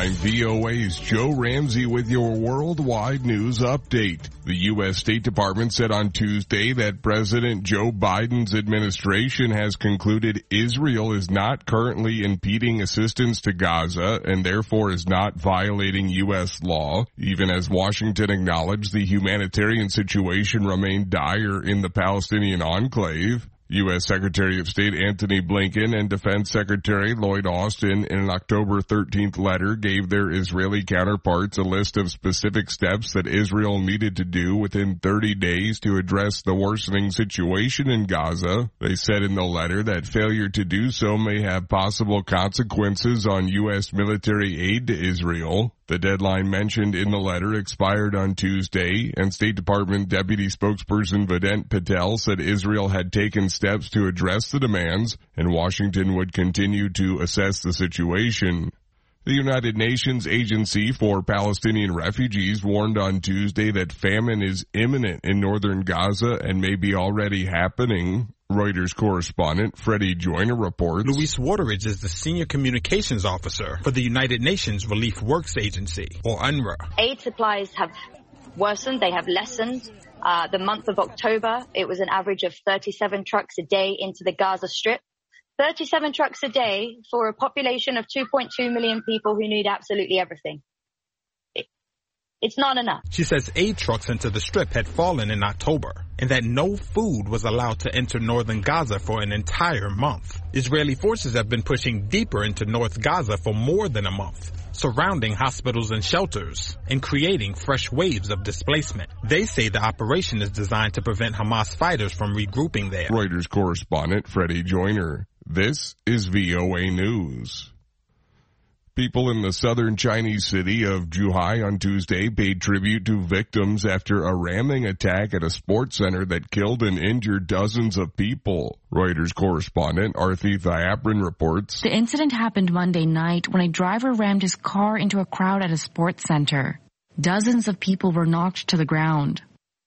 I'm VOA's Joe Ramsey with your worldwide news update. The U.S. State Department said on Tuesday that President Joe Biden's administration has concluded Israel is not currently impeding assistance to Gaza and therefore is not violating U.S. law, even as Washington acknowledged the humanitarian situation remained dire in the Palestinian enclave. U.S. Secretary of State Antony Blinken and Defense Secretary Lloyd Austin in an October 13th letter gave their Israeli counterparts a list of specific steps that Israel needed to do within 30 days to address the worsening situation in Gaza. They said in the letter that failure to do so may have possible consequences on U.S. military aid to Israel. The deadline mentioned in the letter expired on Tuesday, and State Department Deputy Spokesperson Vedant Patel said Israel had taken steps to address the demands, and Washington would continue to assess the situation. The United Nations Agency for Palestinian Refugees warned on Tuesday that famine is imminent in northern Gaza and may be already happening. Reuters correspondent Freddie Joyner reports. Luis Wateridge is the Senior Communications Officer for the United Nations Relief Works Agency, or UNRWA. Aid supplies have worsened. They have lessened. The month of October, it was an average of 37 trucks a day into the Gaza Strip. 37 trucks a day for a population of 2.2 million people who need absolutely everything. It's not enough. She says aid trucks into the Strip had fallen in October and that no food was allowed to enter northern Gaza for an entire month. Israeli forces have been pushing deeper into North Gaza for more than a month, surrounding hospitals and shelters and creating fresh waves of displacement. They say the operation is designed to prevent Hamas fighters from regrouping there. Reuters correspondent Freddie Joyner. This is VOA News. People in the southern Chinese city of Zhuhai on Tuesday paid tribute to victims after a ramming attack at a sports center that killed and injured dozens of people. Reuters correspondent Arthi Thiaprin reports. The incident happened Monday night when a driver rammed his car into a crowd at a sports center. Dozens of people were knocked to the ground.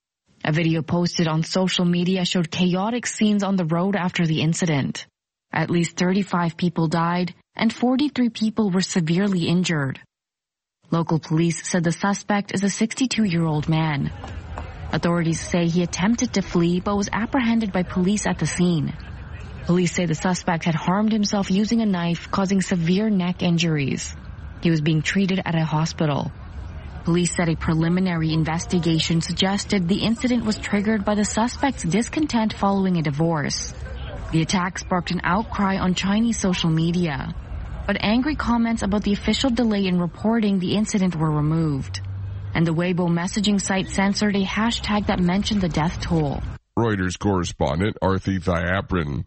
A video posted on social media showed chaotic scenes on the road after the incident. At least 35 people died and 43 people were severely injured. Local police said the suspect is a 62-year-old man. Authorities say he attempted to flee but was apprehended by police at the scene. Police say the suspect had harmed himself using a knife, causing severe neck injuries. He was being treated at a hospital. Police said a preliminary investigation suggested the incident was triggered by the suspect's discontent following a divorce. The attack sparked an outcry on Chinese social media, but angry comments about the official delay in reporting the incident were removed, and the Weibo messaging site censored a hashtag that mentioned the death toll. Reuters correspondent Arthi Thiaprin.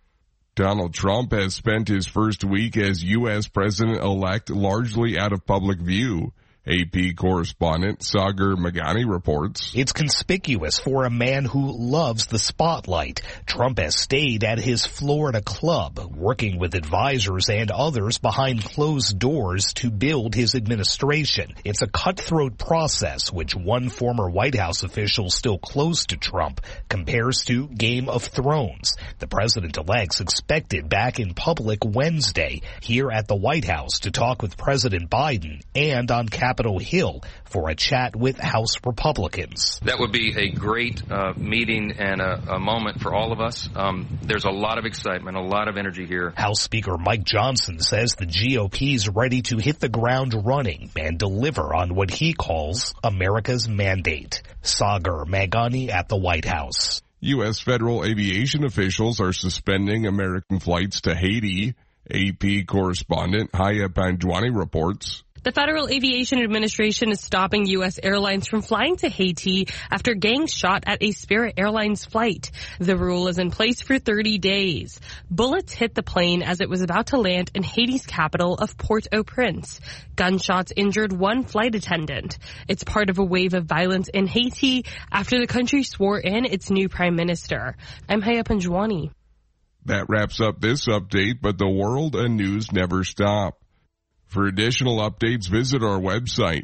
Donald Trump has spent his first week as U.S. president-elect largely out of public view. AP correspondent Sagar Meghani reports. It's conspicuous for a man who loves the spotlight. Trump has stayed at his Florida club, working with advisors and others behind closed doors to build his administration. It's a cutthroat process, which one former White House official still close to Trump compares to Game of Thrones. The president-elect's expected back in public Wednesday here at the White House to talk with President Biden and on Capitol Hill for a chat with House Republicans. That would be a great meeting and a moment for all of us. There's a lot of excitement, a lot of energy here. House Speaker Mike Johnson says the GOP's ready to hit the ground running and deliver on what he calls America's mandate. Sagar Meghani at the White House. U.S. federal aviation officials are suspending American flights to Haiti. AP correspondent Haya Panjwani reports. The Federal Aviation Administration is stopping U.S. airlines from flying to Haiti after gangs shot at a Spirit Airlines flight. The rule is in place for 30 days. Bullets hit the plane as it was about to land in Haiti's capital of Port-au-Prince. Gunshots injured one flight attendant. It's part of a wave of violence in Haiti after the country swore in its new prime minister. I'm Haya Panjwani. That wraps up this update, but the world and news never stop. For additional updates, visit our website,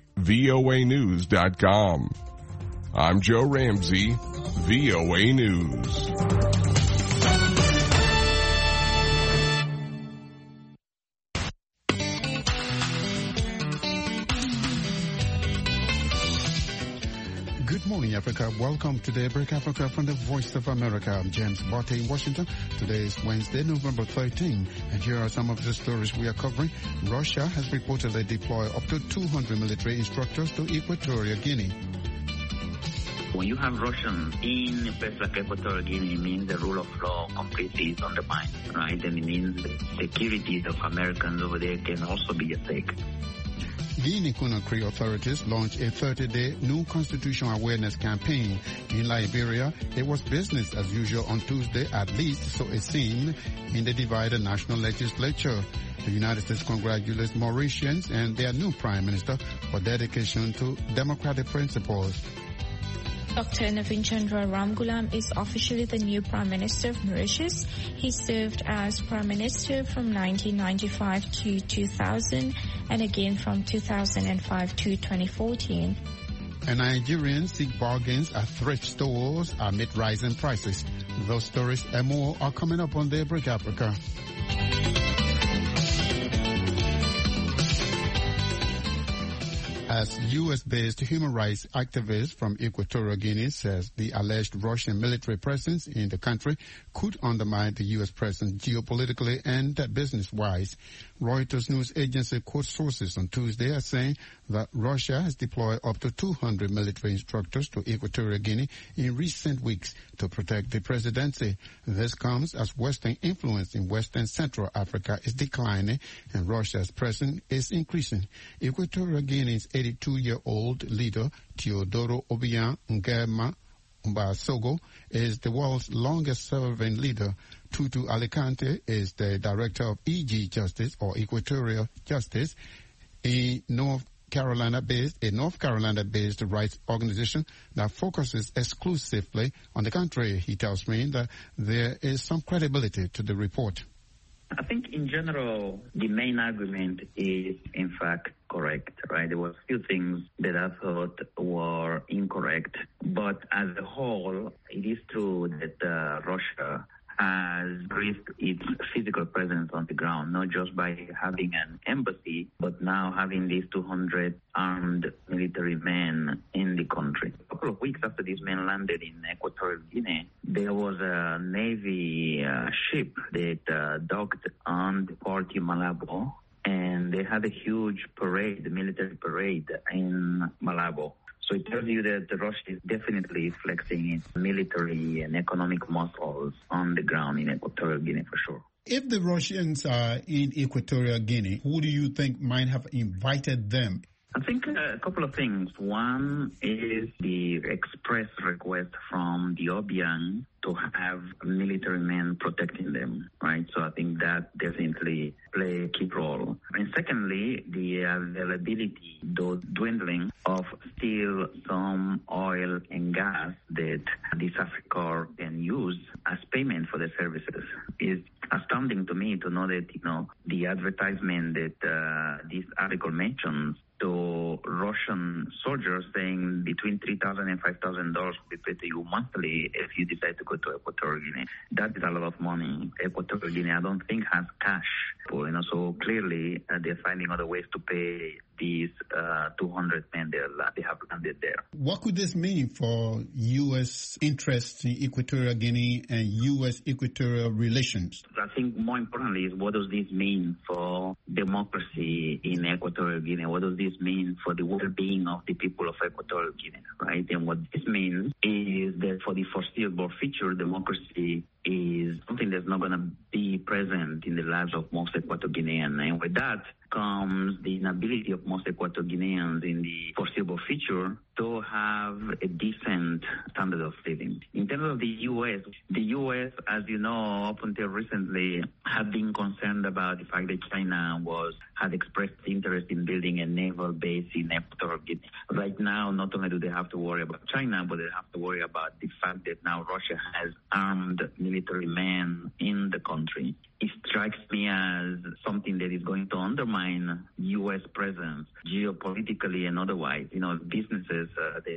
voanews.com. I'm Joe Ramsey, VOA News. morning, Africa. Welcome to Daybreak Africa from the Voice of America. I'm James Botte in Washington. Today is Wednesday, November 13, and here are some of the stories we are covering. Russia has reportedly deployed up to 200 military instructors to Equatorial Guinea. When you have Russians in a place like Equatorial Guinea, it means the rule of law completely is undermined, right? And it means the security of Americans over there can also be at stake. Guinea-Conakry authorities launched a 30-day new constitutional awareness campaign. In Liberia, it was business as usual on Tuesday, at least so it seemed, in the divided national legislature. The United States congratulates Mauritians and their new prime minister for dedication to democratic principles. Dr. Navin Chandra Ramgoolam is officially the new Prime Minister of Mauritius. He served as Prime Minister from 1995 to 2000 and again from 2005 to 2014. And Nigerians seek bargains at thrift stores amid rising prices. Those stories and more are coming up on Daybreak Africa. As U.S.-based human rights activist from Equatorial Guinea says the alleged Russian military presence in the country could undermine the U.S. presence geopolitically and business-wise. Reuters news agency quotes sources on Tuesday as saying that Russia has deployed up to 200 military instructors to Equatorial Guinea in recent weeks to protect the presidency. This comes as Western influence in West and Central Africa is declining and Russia's presence is increasing. Equatorial Guinea's 82-year-old leader, Teodoro Obiang Nguema Mbasogo, is the world's longest-serving leader. Tutu Alicante is the director of EG Justice, or Equatorial Justice, a North Carolina-based rights organization that focuses exclusively on the country. He tells me that there is some credibility to the report. I think in general, the main argument is in fact correct, right? There were a few things that I thought were incorrect, but as a whole, it is true that Russia has increased its physical presence on the ground, not just by having an embassy, but now having these 200 armed military men in the country. A couple of weeks after these men landed in Equatorial Guinea, there was a Navy ship that docked on the port in Malabo, and they had a huge parade, a military parade in Malabo. So it tells you that Russia is definitely flexing its military and economic muscles on the ground in Equatorial Guinea for sure. If the Russians are in Equatorial Guinea, who do you think might have invited them? I think a couple of things. One is the express request from the Obiang to have military men protecting them, right? So I think that definitely play a key role. And secondly, the availability, though dwindling, of still some oil and gas that this Africa can use as payment for the services is astounding to me to know that, the advertisement that this article mentions to Russian soldiers saying between $3,000 and $5,000 will be paid to you monthly if you decide to go to Equatorial Guinea. That is a lot of money. Equatorial Guinea, I don't think, has cash. So clearly they're finding other ways to pay these 200 men they have landed there. What could this mean for U.S. interests in Equatorial Guinea and U.S. Equatorial relations? I think more importantly is what does this mean for democracy in Equatorial Guinea? What does this mean for the well-being of the people of Equatorial Guinea, right? And what this means is that for the foreseeable future, democracy is something that's not going to be present in the lives of most Equatorial Guineans. And with that comes the inability of most Equatorial Guineans in the foreseeable future to have a decent standard of living. In terms of the U.S., as you know, up until recently, had been concerned about the fact that China had expressed interest in building a naval base in Equatorial Guinea. Right now, not only do they have to worry about China, but they have to worry about the fact that now Russia has armed military men in the country. It strikes me as something that is going to undermine U.S. presence geopolitically and otherwise. Businesses,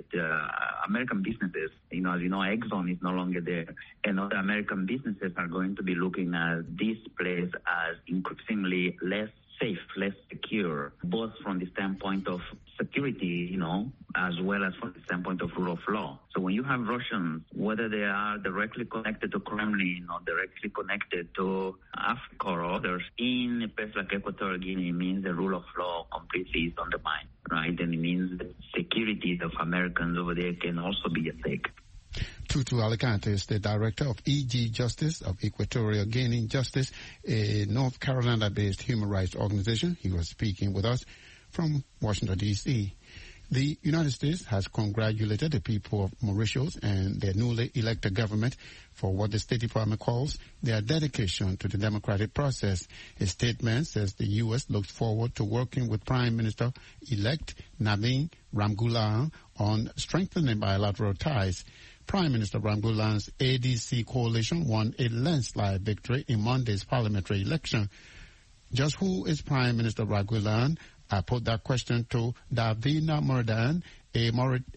American businesses, as you know, Exxon is no longer there. And other American businesses are going to be looking at this place as increasingly less safe, less secure, both from the standpoint of security, as well as from the standpoint of rule of law. So when you have Russians, whether they are directly connected to Kremlin or directly connected to Africa or others, in a place like Equatorial Guinea, it means the rule of law completely is undermined, right? And it means the security of Americans over there can also be at stake. Tutu Alicante is the director of EG Justice of Equatorial Guinea Justice, a North Carolina-based human rights organization. He was speaking with us from Washington, D.C. The United States has congratulated the people of Mauritius and their newly elected government for what the State Department calls their dedication to the democratic process. A statement says the U.S. looks forward to working with Prime Minister-elect Navin Ramgoolam on strengthening bilateral ties. Prime Minister Ramgoolam's ADC coalition won a landslide victory in Monday's parliamentary election. Just who is Prime Minister Ramgoolam? I put that question to Davina Murdan, a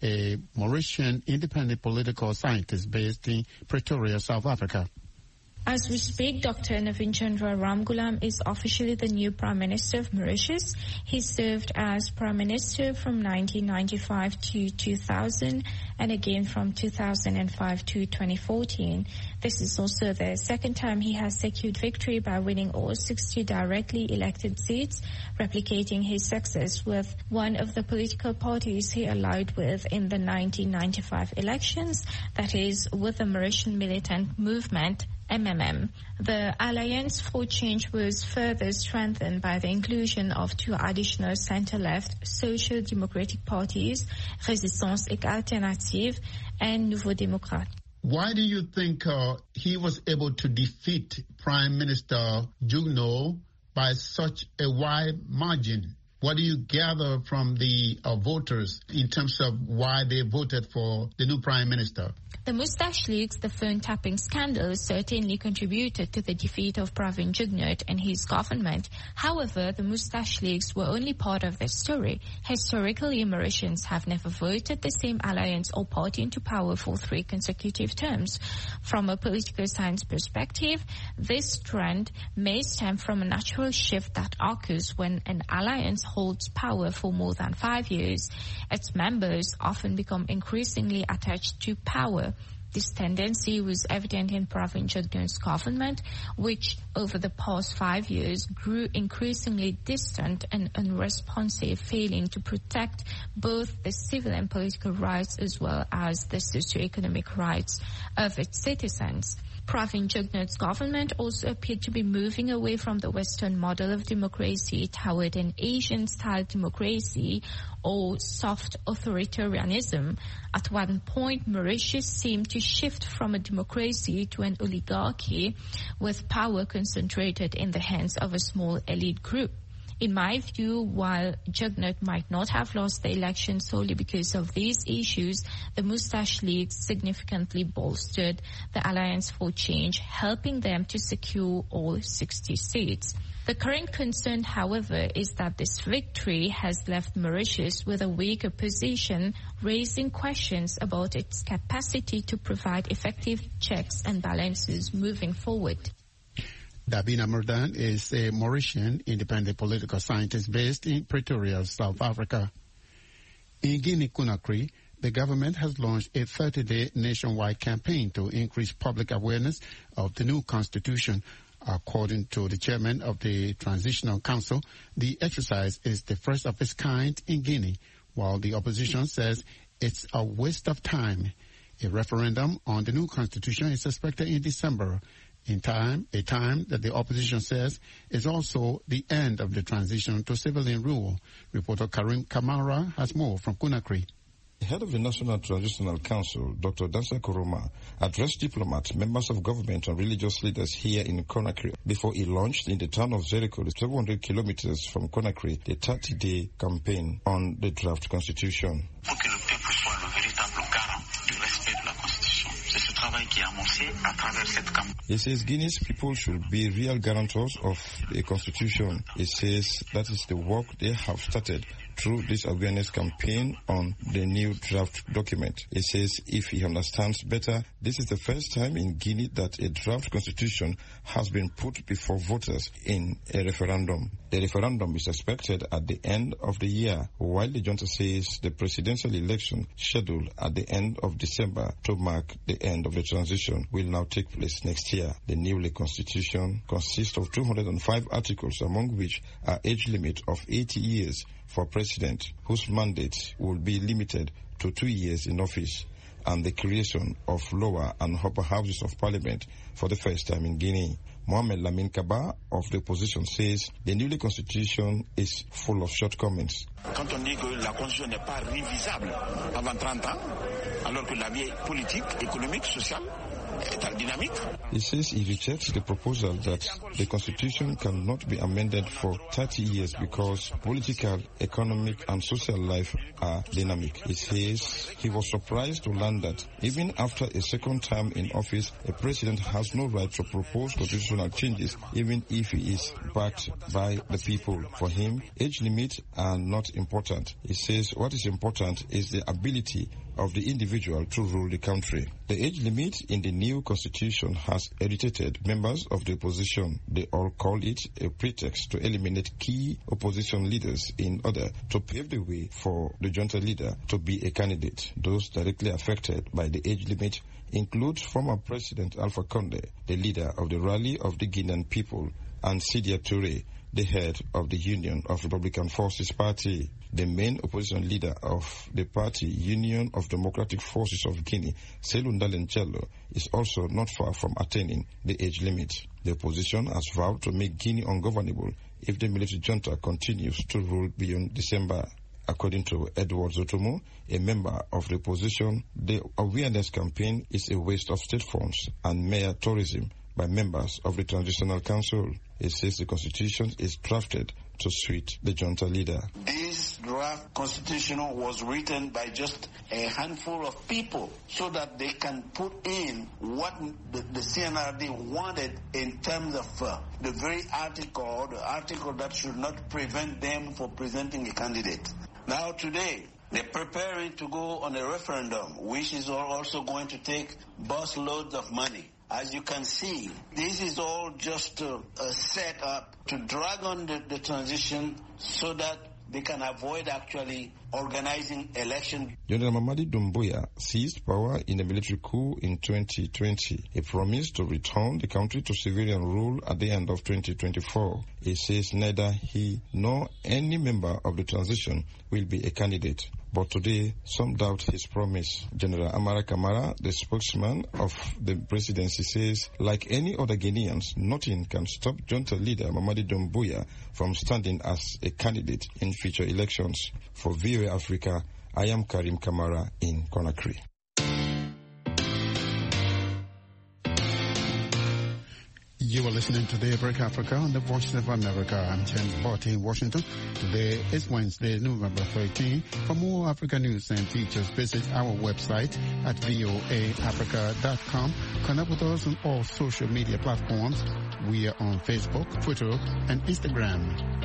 Mauritian independent political scientist based in Pretoria, South Africa. As we speak, Dr. Navin Chandra Ramgoolam is officially the new Prime Minister of Mauritius. He served as Prime Minister from 1995 to 2000 and again from 2005 to 2014. This is also the second time he has secured victory by winning all 60 directly elected seats, replicating his success with one of the political parties he allied with in the 1995 elections, that is, with the Mauritian militant movement, MMM. The Alliance for Change was further strengthened by the inclusion of two additional center-left social democratic parties, Résistance et Alternative and Nouveau Démocrate. Why do you think he was able to defeat Prime Minister Jugno by such a wide margin? What do you gather from the voters in terms of why they voted for the new Prime Minister? The Moustache Leaks, the phone-tapping scandal, certainly contributed to the defeat of Pravin Jugnauth and his government. However, the Moustache Leaks were only part of the story. Historically, Mauritians have never voted the same alliance or party into power for 3 consecutive terms. From a political science perspective, this trend may stem from a natural shift that occurs when an alliance holds power for more than 5 years. Its members often become increasingly attached to power. This tendency was evident in Pravin Jugnauth's government, which over the past 5 years grew increasingly distant and unresponsive, failing to protect both the civil and political rights as well as the socio-economic rights of its citizens. Pravin Jugnauth's government also appeared to be moving away from the Western model of democracy toward an Asian-style democracy or soft authoritarianism. At one point, Mauritius seemed to shift from a democracy to an oligarchy, with power concentrated in the hands of a small elite group. In my view, while Jugnauth might not have lost the election solely because of these issues, the Moustache League significantly bolstered the Alliance for Change, helping them to secure all 60 seats. The current concern, however, is that this victory has left Mauritius with a weaker position, raising questions about its capacity to provide effective checks and balances moving forward. Davina Murdan is a Mauritian independent political scientist based in Pretoria, South Africa. In Guinea-Conakry, the government has launched a 30-day nationwide campaign to increase public awareness of the new constitution. According to the chairman of the Transitional Council, the exercise is the first of its kind in Guinea, while the opposition says it's a waste of time. A referendum on the new constitution is expected in December, a time that the opposition says is also the end of the transition to civilian rule. Reporter Karim Kamara has more from Conakry. The head of the National Transitional Council, Dr. Dansa Koroma, addressed diplomats, members of government and religious leaders here in Conakry before he launched in the town of Zeriko, 700 kilometers from Conakry, the 30-day campaign on the draft constitution. He says Guinea's people should be real guarantors of the constitution. He says that is the work they have started through this awareness campaign on the new draft document. He says if he understands better, this is the first time in Guinea that a draft constitution has been put before voters in a referendum. The referendum is expected at the end of the year, while the junta says the presidential election scheduled at the end of December to mark the end of the transition will now take place next year. The newly constitution consists of 205 articles, among which are age limit of 80 years for president, whose mandate will be limited to 2 years in office, and the creation of lower and upper houses of parliament for the first time in Guinea. Mohamed Lamine Kaba of the opposition says the newly constitution is full of shortcomings. Quand on dit que la constitution n'est pas révisable avant 30 ans, alors que la vie politique, économique, sociale est dynamique. He says he rejects the proposal that the constitution cannot be amended for 30 years because political, economic and social life are dynamic. He says he was surprised to learn that even after a second term in office, a president has no right to propose constitutional changes even if he is backed by the people. For him, age limits are not important. He says what is important is the ability of the individual to rule the country. The age limit in the new constitution has irritated members of the opposition. They all call it a pretext to eliminate key opposition leaders in order to pave the way for the junta leader to be a candidate. Those directly affected by the age limit include former President Alpha Condé, the leader of the Rally of the Guinean People, and Sidia Touré, the head of the Union of Republican Forces Party. The main opposition leader of the party, Union of Democratic Forces of Guinea, Cellou Dalein Diallo, is also not far from attaining the age limit. The opposition has vowed to make Guinea ungovernable if the military junta continues to rule beyond December. According to Edward Zotomo, a member of the opposition, the awareness campaign is a waste of state funds and mere tourism by members of the Transitional Council. It says the constitution is drafted to suit the junta leader. This draft constitution was written by just a handful of people so that they can put in what the CNRD wanted in terms of the very article, the article that should not prevent them from presenting a candidate. Now today, they're preparing to go on a referendum, which is also going to take busloads of money. As you can see, this is all just a set-up to drag on the transition so that they can avoid actually organizing election. General Mamadi Doumbouya seized power in a military coup in 2020. He promised to return the country to civilian rule at the end of 2024. He says neither he nor any member of the transition will be a candidate. But today, some doubt his promise. General Amara Kamara, the spokesman of the presidency, says, like any other Guineans, nothing can stop junta leader Mamadi Doumbouya from standing as a candidate in future elections. For VOA Africa, I am Karim Kamara in Conakry. You are listening to Daybreak Africa on the Voice of America. I'm James Barty in Washington. Today is Wednesday, November 13. For more Africa news and features, visit our website at voaafrica.com. Connect with us on all social media platforms. We are on Facebook, Twitter, and Instagram.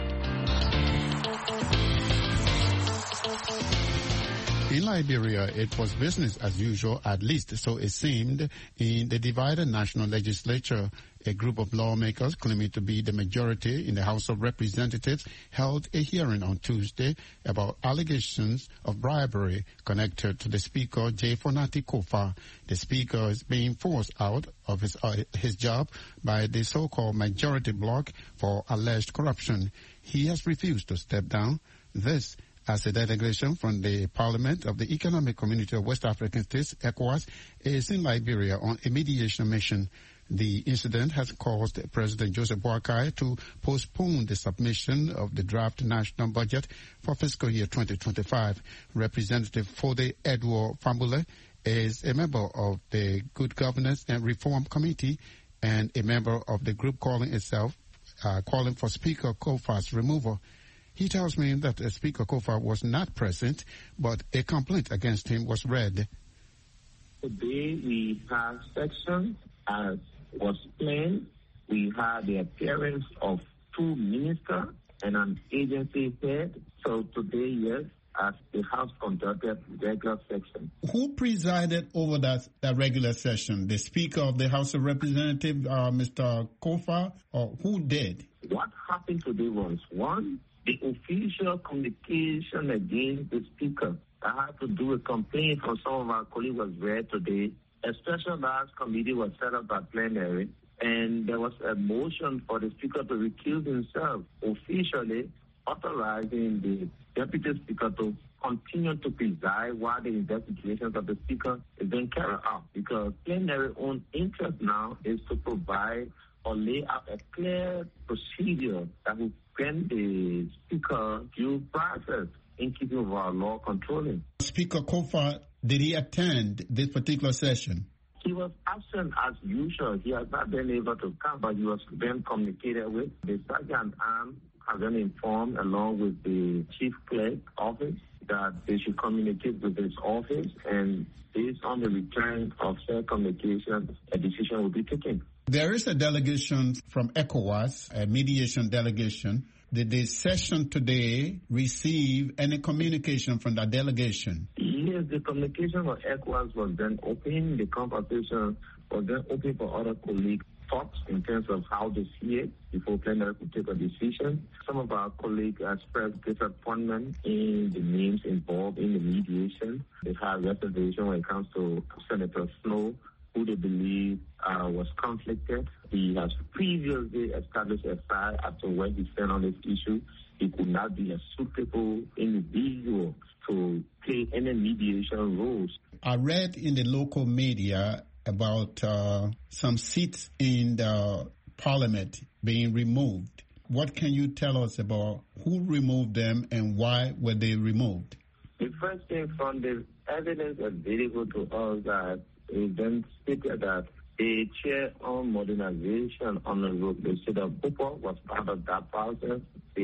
In Liberia, it was business as usual, at least so it seemed, in the divided national legislature. A group of lawmakers claiming to be the majority in the House of Representatives held a hearing on Tuesday about allegations of bribery connected to the Speaker, J. Fonati Kofa. The Speaker is being forced out of his job by the so-called majority bloc for alleged corruption. He has refused to step down. This as a delegation from the Parliament of the Economic Community of West African States, ECOWAS, is in Liberia on a mediation mission. The incident has caused President Joseph Boakai to postpone the submission of the draft national budget for fiscal year 2025. Representative Fode Edward Fambule is a member of the Good Governance and Reform Committee and a member of the group calling for Speaker Kofa's removal. He tells me that Speaker Kofa was not present, but a complaint against him was read. Today we have sections as was plain. We had the appearance of two ministers and an agency head. So today, yes, as the House conducted regular session. Who presided over that regular session? The Speaker of the House of Representatives, Mr. Kofa, or who did? What happened today was, one, the official communication against the Speaker. I had to do a complaint from some of our colleagues was read today. A special large committee was set up at plenary, and there was a motion for the Speaker to recuse himself, officially authorizing the Deputy Speaker to continue to preside while the investigations of the Speaker is being carried out, because plenary own interest now is to provide or lay out a clear procedure that will grant the Speaker due process in keeping with our law controlling. Speaker Kofa, did he attend this particular session? He was absent as usual. He has not been able to come, but he was then communicated with. The Sergeant Arm has been informed, along with the Chief Clerk office, that they should communicate with his office, and based on the return of said communication, a decision will be taken. There is a delegation from ECOWAS, a mediation delegation. Did the session today receive any communication from that delegation? Yes, the communication for ECOWAS was then open. The conversation was then open for other colleagues' thoughts in terms of how they see it before plenary could take a decision. Some of our colleagues expressed disappointment in the names involved in the mediation. They had reservation when it comes to Senator Snow, who they believe was conflicted. He has previously established a side as to when he stand on this issue. He could not be a suitable individual to play any mediation roles. I read in the local media about some seats in the parliament being removed. What can you tell us about who removed them and why were they removed? The first thing from the evidence available to us that it then stated that the chair on modernization on the road, the state of Cooper, was part of that process.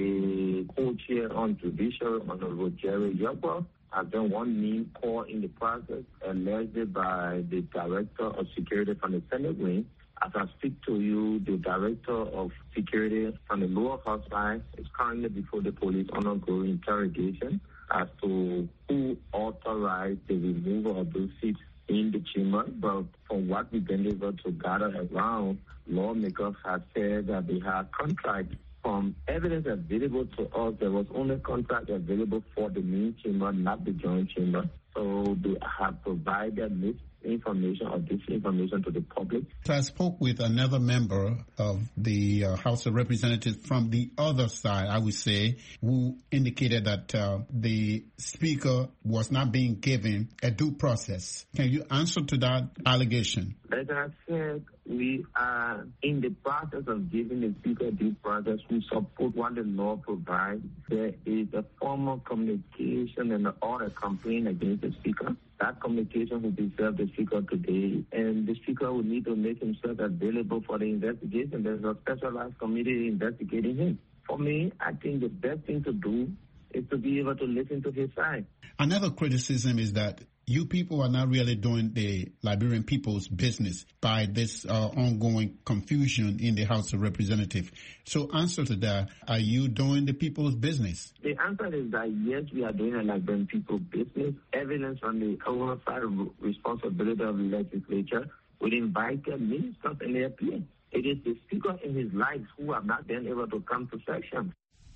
The co-chair on judicial on the road, Jerry Yokwa, has been one name called in the process, alleged by the director of security from the Senate wing. As I speak to you, the director of security from the lower house side is currently before the police on ongoing interrogation as to who authorized the removal of those seats in the chamber. But from what we've been able to gather around, lawmakers have said that they have contracts. From evidence available to us, there was only contract available for the main chamber, not the joint chamber. So they have provided this information or disinformation to the public. I spoke with another member of the House of Representatives from the other side, I would say, who indicated that the Speaker was not being given a due process. Can you answer to that allegation? As I said, we are in the process of giving the Speaker due process. We support what the law provides. There is a formal communication and an order complaint against the Speaker. That communication will be served the Speaker today, and the Speaker will need to make himself available for the investigation. There's a specialized committee investigating him. For me, I think the best thing to do is to be able to listen to his side. Another criticism is that you people are not really doing the Liberian people's business by this ongoing confusion in the House of Representatives. So answer to that, are you doing the people's business? The answer is that yes, we are doing the Liberian people's business. Evidence on the oversight responsibility of the legislature would invite the ministers and they appear. It is the Speaker in his life who have not been able to come to session.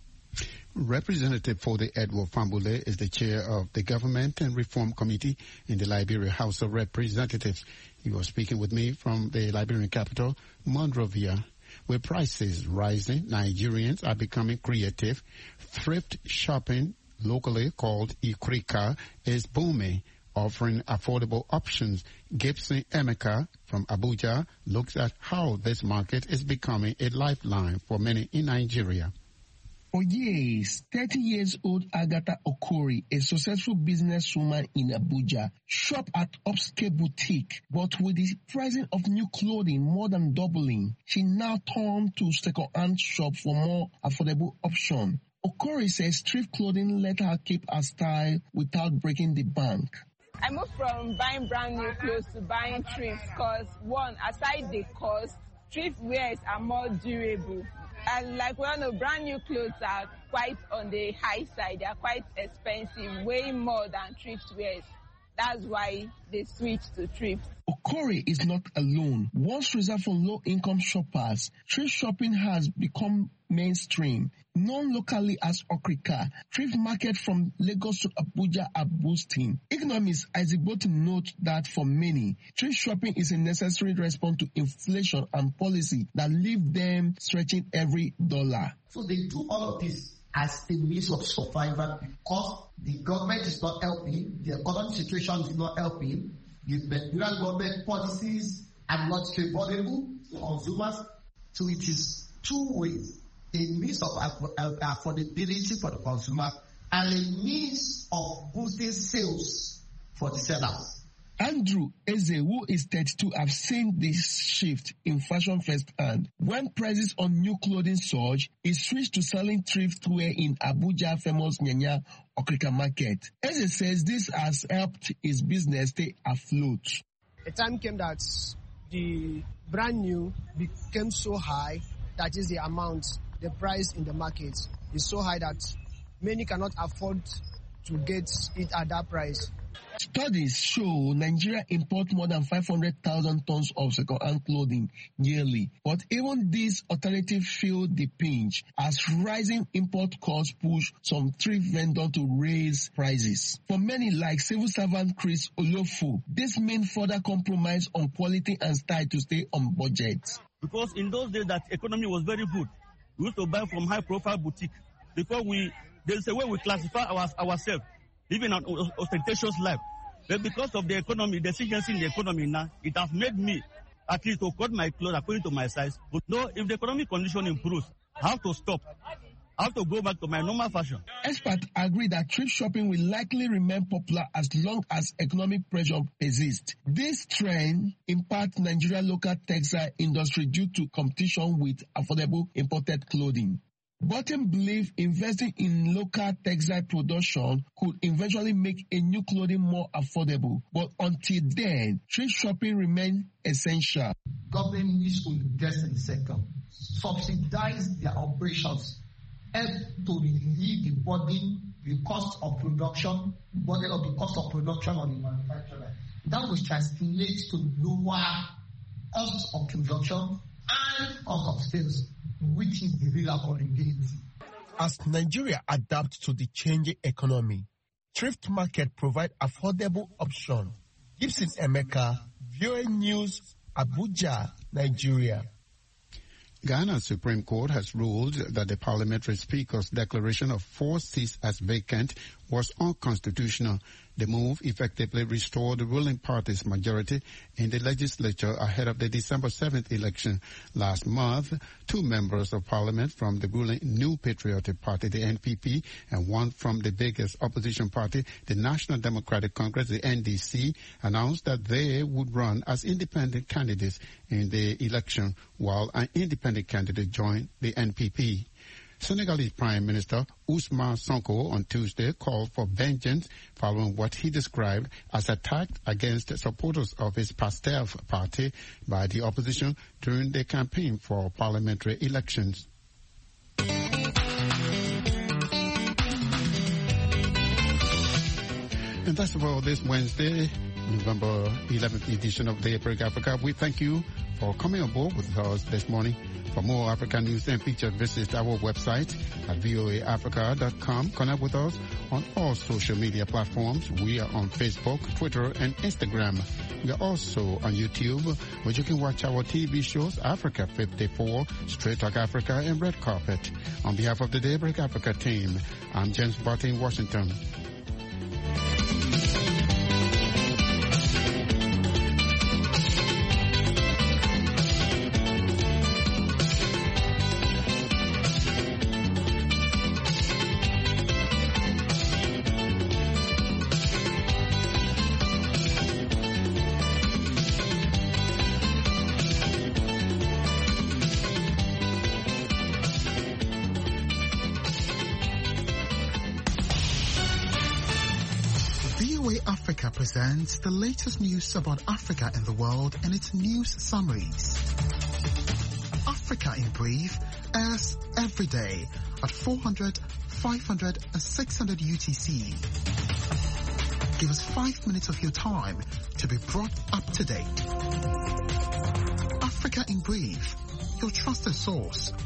Representative Fode Edward Fambule is the chair of the Government and Reform Committee in the Liberia House of Representatives. He was speaking with me from the Liberian capital, Monrovia. With prices rising, Nigerians are becoming creative. Thrift shopping, locally called Ikrika, is booming, offering affordable options. Gibson Emeka from Abuja looks at how this market is becoming a lifeline for many in Nigeria. For years, 30 years old Agatha Okori, a successful businesswoman in Abuja, shopped at upscale boutique, but with the pricing of new clothing more than doubling, she now turned to second-hand shop for more affordable options. Okori says thrift clothing let her keep her style without breaking the bank. I moved from buying brand new clothes to buying thrift because, one, aside the cost, thrift wears are more durable. And like we all know, brand new clothes are quite on the high side. They are quite expensive, way more than thrift wears. That's why they switched to thrift. Okori is not alone. Once reserved for low-income shoppers, thrift shopping has become mainstream. Known locally as Okrika, thrift market from Lagos to Abuja are boosting. Economist Isaac Boating note that for many, thrift shopping is a necessary response to inflation and policy that leave them stretching every dollar. So they do all of this as a means of survival because the government is not helping, the economic situation is not helping, the Nigerian government policies are not favorable to consumers. So it is two ways, a means of affordability for the consumer and a means of boosting sales for the sellers. Andrew Eze, who is 32, have seen this shift in fashion firsthand. When prices on new clothing surged, he switched to selling thriftwear in Abuja famous Nyanya Okrika market. Eze says this has helped his business stay afloat. A time came that the brand new became so high, that is the amount, the price in the market is so high that many cannot afford to get it at that price. Studies show Nigeria imports more than 500,000 tons of second-hand clothing yearly. But even these alternatives feel the pinch as rising import costs push some thrift vendors to raise prices. For many, like civil servant Chris Olofu, this means further compromise on quality and style to stay on budget. Because in those days that economy was very good, we used to buy from high-profile boutique because there's a way we classify ourselves, living an ostentatious life. But because of the economy, the exigency in the economy now, it has made me at least to cut my clothes according to my size. But no, if the economic condition improves, I have to stop. I have to go back to my normal fashion. Experts agree that thrift shopping will likely remain popular as long as economic pressure persists. This trend impacts Nigeria's local textile industry due to competition with affordable imported clothing. Boating believes investing in local textile production could eventually make a new clothing more affordable. But until then, thrift shopping remains essential. Government needs to invest in the sector, subsidize their operations, help to relieve the burden, the cost of production, burden of the cost of production on the manufacturer. That will translate to lower cost of production and cost of sales, which is the real accountability. As Nigeria adapts to the changing economy, thrift market provide affordable options. Gibson Emeka, VOA News, Abuja, Nigeria. Ghana's Supreme Court has ruled that the parliamentary speaker's declaration of 4 seats as vacant was unconstitutional. The move effectively restored the ruling party's majority in the legislature ahead of the December 7th election. Last month, 2 members of parliament from the ruling New Patriotic Party, the NPP, and one from the biggest opposition party, the National Democratic Congress, the NDC, announced that they would run as independent candidates in the election, while an independent candidate joined the NPP. Senegalese Prime Minister Ousmane Sonko on Tuesday called for vengeance following what he described as attack against supporters of his PASTEF party by the opposition during the campaign for parliamentary elections. And that's about this Wednesday, November 11th edition of Daybreak Africa. We thank you for coming on board with us this morning. For more African news and features, visit our website at voaafrica.com. Connect with us on all social media platforms. We are on Facebook, Twitter, and Instagram. We are also on YouTube, where you can watch our TV shows, Africa 54, Straight Talk Africa, and Red Carpet. On behalf of the Daybreak Africa team, I'm James Barton in Washington. Africa presents the latest news about Africa and the world and its news summaries. Africa in Brief airs every day at 400, 500 and 600 UTC. Give us 5 minutes of your time to be brought up to date. Africa in Brief, your trusted source